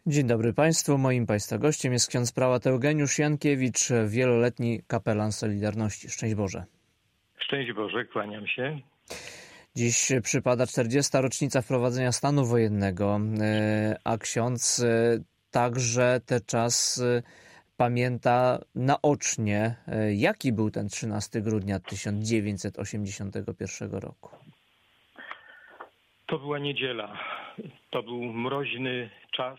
Dzień dobry Państwu. Moim Państwa gościem jest ksiądz prałat Eugeniusz Jankiewicz, wieloletni kapelan Solidarności. Szczęść Boże. Szczęść Boże, kłaniam się. Dziś przypada 40. rocznica wprowadzenia stanu wojennego, a ksiądz także ten czas pamięta naocznie. Jaki był ten 13 grudnia 1981 roku? To była niedziela. To był mroźny czas.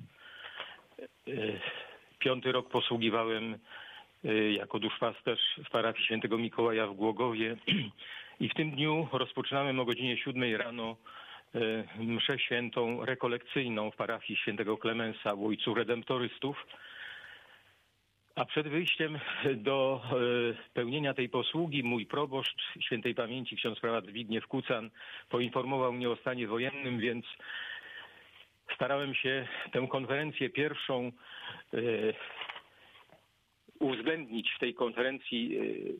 5. rok posługiwałem jako duszpasterz w parafii świętego Mikołaja w Głogowie i w tym dniu rozpoczynałem o godzinie 7 rano mszę świętą rekolekcyjną w parafii świętego Klemensa w Ojcu Redemptorystów. A przed wyjściem do pełnienia tej posługi mój proboszcz świętej pamięci ksiądz prałat Zbigniew Kucan poinformował mnie o stanie wojennym, więc starałem się tę konferencję pierwszą uwzględnić w tej konferencji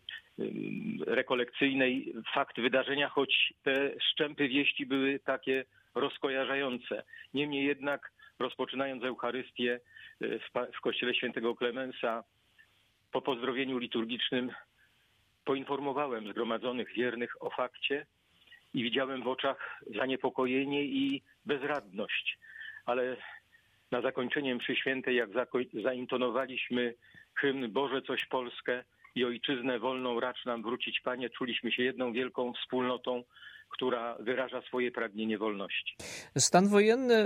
rekolekcyjnej fakt wydarzenia, choć te szczępy wieści były takie rozkojarzające. Niemniej jednak rozpoczynając Eucharystię w kościele świętego Klemensa, po pozdrowieniu liturgicznym poinformowałem zgromadzonych wiernych o fakcie i widziałem w oczach zaniepokojenie i bezradność. Ale na zakończenie mszy świętej, jak zaintonowaliśmy hymn Boże coś Polskę i Ojczyznę wolną racz nam wrócić, Panie, czuliśmy się jedną wielką wspólnotą, która wyraża swoje pragnienie wolności. Stan wojenny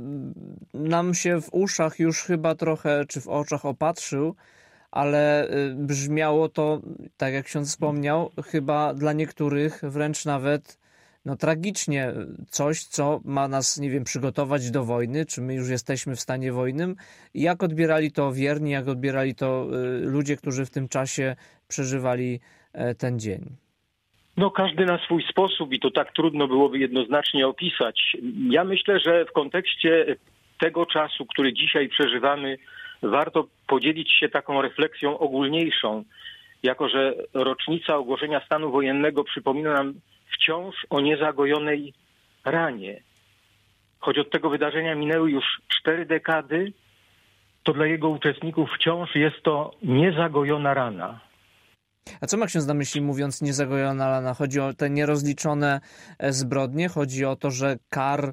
nam się w uszach już chyba trochę, czy w oczach opatrzył, ale brzmiało to, tak jak ksiądz wspomniał, chyba dla niektórych wręcz nawet tragicznie. Coś, co ma nas, nie wiem, przygotować do wojny, czy my już jesteśmy w stanie wojennym. Jak odbierali to wierni, jak odbierali to ludzie, którzy w tym czasie przeżywali ten dzień? Każdy na swój sposób i to tak trudno byłoby jednoznacznie opisać. Ja myślę, że w kontekście tego czasu, który dzisiaj przeżywamy, warto podzielić się taką refleksją ogólniejszą, jako że rocznica ogłoszenia stanu wojennego przypomina nam wciąż o niezagojonej ranie. Choć od tego wydarzenia minęły już 4 dekady, to dla jego uczestników wciąż jest to niezagojona rana. A co ma ksiądz na myśli, mówiąc niezagojona rana? Chodzi o te nierozliczone zbrodnie? Chodzi o to, że kar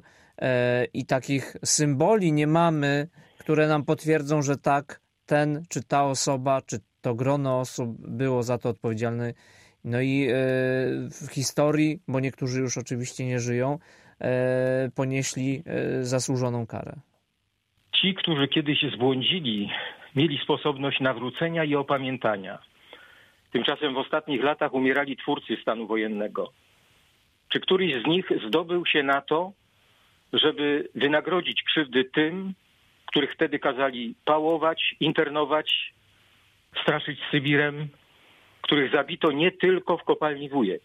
i takich symboli nie mamy, które nam potwierdzą, że tak ten, czy ta osoba, czy to grono osób było za to odpowiedzialne. No i w historii, bo niektórzy już oczywiście nie żyją, ponieśli zasłużoną karę. Ci, którzy kiedyś zbłądzili, mieli sposobność nawrócenia i opamiętania. Tymczasem w ostatnich latach umierali twórcy stanu wojennego. Czy któryś z nich zdobył się na to, żeby wynagrodzić krzywdy tym, których wtedy kazali pałować, internować, straszyć Sybirem, których zabito nie tylko w kopalni Wujek?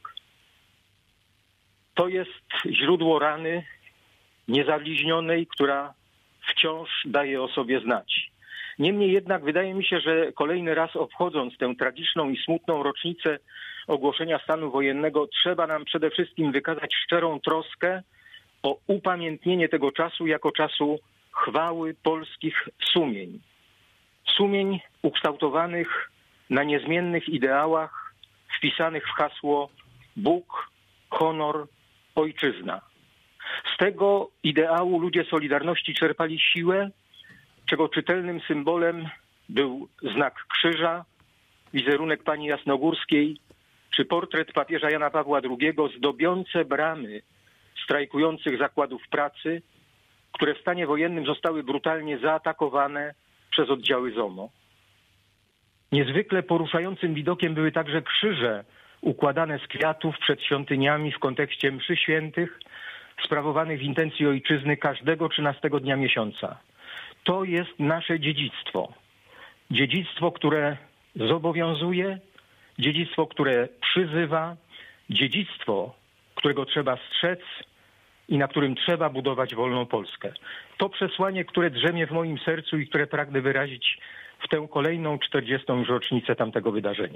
To jest źródło rany niezabliźnionej, która wciąż daje o sobie znać. Niemniej jednak wydaje mi się, że kolejny raz obchodząc tę tragiczną i smutną rocznicę ogłoszenia stanu wojennego, trzeba nam przede wszystkim wykazać szczerą troskę o upamiętnienie tego czasu jako czasu chwały polskich sumień. Sumień ukształtowanych na niezmiennych ideałach, wpisanych w hasło Bóg, honor, ojczyzna. Z tego ideału ludzie Solidarności czerpali siłę, czego czytelnym symbolem był znak krzyża, wizerunek pani Jasnogórskiej, czy portret papieża Jana Pawła II zdobiące bramy strajkujących zakładów pracy, które w stanie wojennym zostały brutalnie zaatakowane przez oddziały ZOMO. Niezwykle poruszającym widokiem były także krzyże układane z kwiatów przed świątyniami w kontekście mszy świętych, sprawowanych w intencji ojczyzny każdego 13 dnia miesiąca. To jest nasze dziedzictwo. Dziedzictwo, które zobowiązuje, dziedzictwo, które przyzywa, dziedzictwo, którego trzeba strzec i na którym trzeba budować wolną Polskę. To przesłanie, które drzemie w moim sercu i które pragnę wyrazić w tę kolejną 40. już rocznicę tamtego wydarzenia.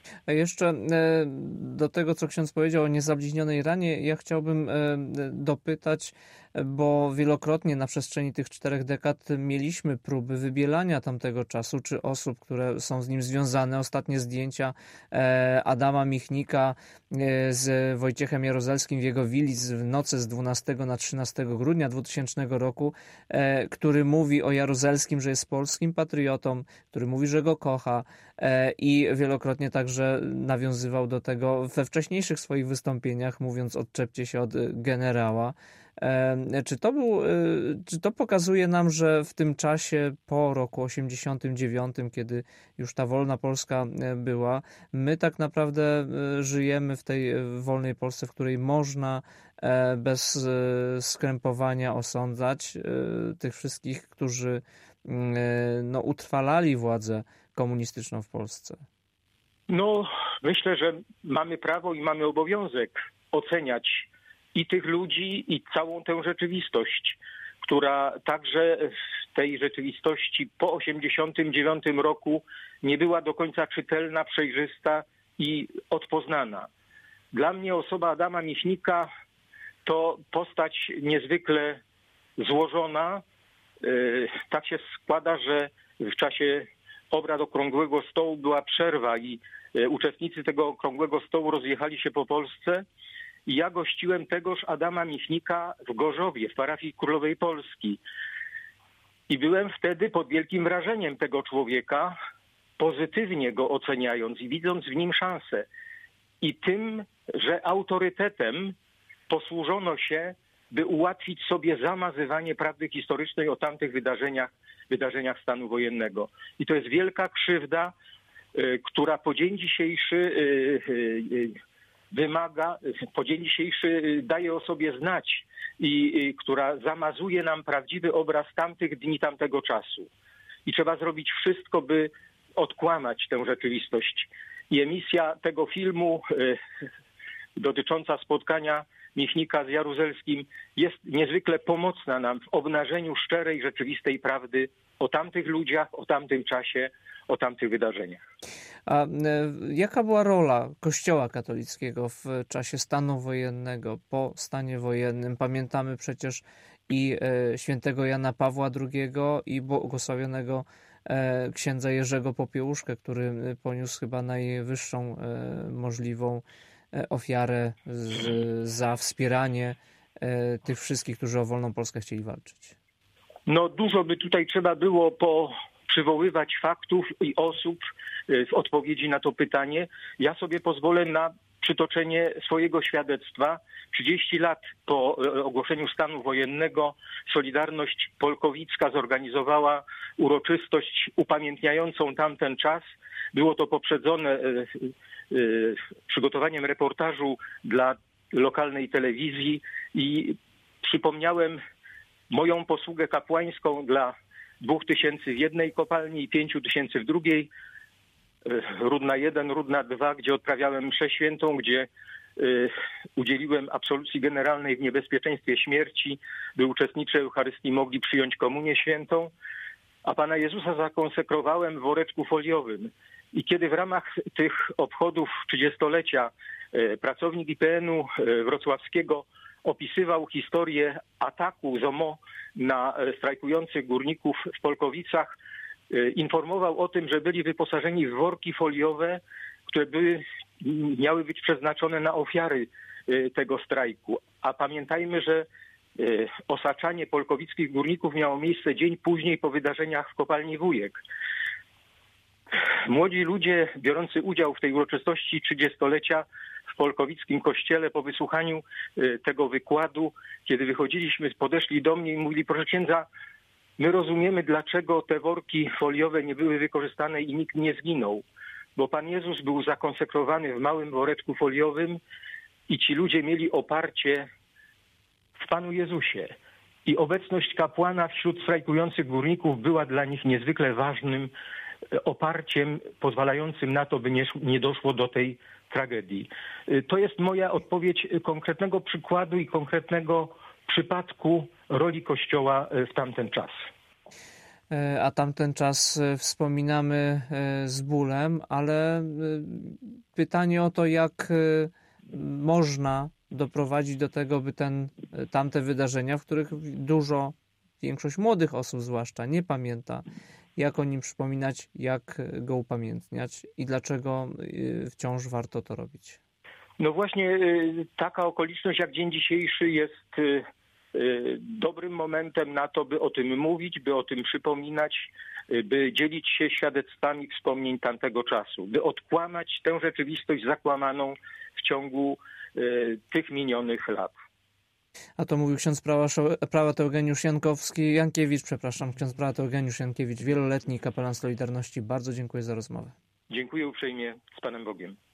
A jeszcze do tego, co ksiądz powiedział o niezabliźnionej ranie, ja chciałbym dopytać, bo wielokrotnie na przestrzeni tych 4 dekad mieliśmy próby wybielania tamtego czasu, czy osób, które są z nim związane. Ostatnie zdjęcia Adama Michnika z Wojciechem Jaruzelskim w jego willi w nocy z 12 na 13 grudnia 2000 roku, który mówi o Jaruzelskim, że jest polskim patriotą, który mówi, że go kocha, i wielokrotnie także nawiązywał do tego we wcześniejszych swoich wystąpieniach, mówiąc: odczepcie się od generała. Czy to pokazuje nam, że w tym czasie po roku 89, kiedy już ta wolna Polska była, my tak naprawdę żyjemy w tej wolnej Polsce, w której można bez skrępowania osądzać tych wszystkich, którzy utrwalali władzę komunistyczną w Polsce? No, myślę, że mamy prawo i mamy obowiązek oceniać i tych ludzi, i całą tę rzeczywistość, która także w tej rzeczywistości po 89 roku nie była do końca czytelna, przejrzysta i odpoznana. Dla mnie osoba Adama Michnika to postać niezwykle złożona. Tak się składa, że w czasie obrad Okrągłego Stołu była przerwa i uczestnicy tego Okrągłego Stołu rozjechali się po Polsce. I ja gościłem tegoż Adama Michnika w Gorzowie, w parafii Królowej Polski. I byłem wtedy pod wielkim wrażeniem tego człowieka, pozytywnie go oceniając i widząc w nim szansę. I tym, że autorytetem posłużono się, by ułatwić sobie zamazywanie prawdy historycznej o tamtych wydarzeniach stanu wojennego. I to jest wielka krzywda, która po dzień dzisiejszy daje o sobie znać i która zamazuje nam prawdziwy obraz tamtych dni, tamtego czasu. I trzeba zrobić wszystko, by odkłamać tę rzeczywistość. I emisja tego filmu dotycząca spotkania Michnika z Jaruzelskim jest niezwykle pomocna nam w obnażeniu szczerej, rzeczywistej prawdy o tamtych ludziach, o tamtym czasie, o tamtych wydarzeniach. A jaka była rola Kościoła katolickiego w czasie stanu wojennego, po stanie wojennym? Pamiętamy przecież i świętego Jana Pawła II, i błogosławionego księdza Jerzego Popiełuszkę, który poniósł chyba najwyższą możliwą ofiarę za wspieranie tych wszystkich, którzy o wolną Polskę chcieli walczyć. No dużo by tutaj trzeba było przywoływać faktów i osób w odpowiedzi na to pytanie. Ja sobie pozwolę na przytoczenie swojego świadectwa. 30 lat po ogłoszeniu stanu wojennego Solidarność Polkowicka zorganizowała uroczystość upamiętniającą tamten czas. Było to poprzedzone przygotowaniem reportażu dla lokalnej telewizji i przypomniałem moją posługę kapłańską dla 2000 w jednej kopalni i 5000 w drugiej. Rudna 1, Rudna 2, gdzie odprawiałem mszę świętą, gdzie udzieliłem absolucji generalnej w niebezpieczeństwie śmierci, by uczestnicy Eucharystii mogli przyjąć komunię świętą, a Pana Jezusa zakonsekrowałem w woreczku foliowym. I kiedy w ramach tych obchodów 30-lecia pracownik IPN-u wrocławskiego opisywał historię ataku ZOMO na strajkujących górników w Polkowicach, informował o tym, że byli wyposażeni w worki foliowe, które miały być przeznaczone na ofiary tego strajku. A pamiętajmy, że osaczanie polkowickich górników miało miejsce dzień później po wydarzeniach w kopalni Wujek. Młodzi ludzie biorący udział w tej uroczystości 30-lecia w polkowickim kościele po wysłuchaniu tego wykładu, kiedy wychodziliśmy, podeszli do mnie i mówili: proszę księdza, my rozumiemy, dlaczego te worki foliowe nie były wykorzystane i nikt nie zginął, bo Pan Jezus był zakonsekrowany w małym woreczku foliowym i ci ludzie mieli oparcie w Panu Jezusie. I obecność kapłana wśród strajkujących górników była dla nich niezwykle ważnym oparciem pozwalającym na to, by nie doszło do tej tragedii. To jest moja odpowiedź konkretnego przykładu i konkretnego przypadku roli Kościoła w tamten czas. a tamten czas wspominamy z bólem, ale pytanie o to, jak można doprowadzić do tego, by tamte wydarzenia, w których większość młodych osób zwłaszcza nie pamięta, jak o nim przypominać, jak go upamiętniać i dlaczego wciąż warto to robić. No właśnie taka okoliczność jak dzień dzisiejszy jest dobrym momentem na to, by o tym mówić, by o tym przypominać, by dzielić się świadectwami wspomnień tamtego czasu, by odkłamać tę rzeczywistość zakłamaną w ciągu tych minionych lat. A to mówił ksiądz prałat Eugeniusz Jankiewicz, ksiądz prałat Eugeniusz Jankiewicz, wieloletni kapelan Solidarności. Bardzo dziękuję za rozmowę. Dziękuję uprzejmie, z Panem Bogiem.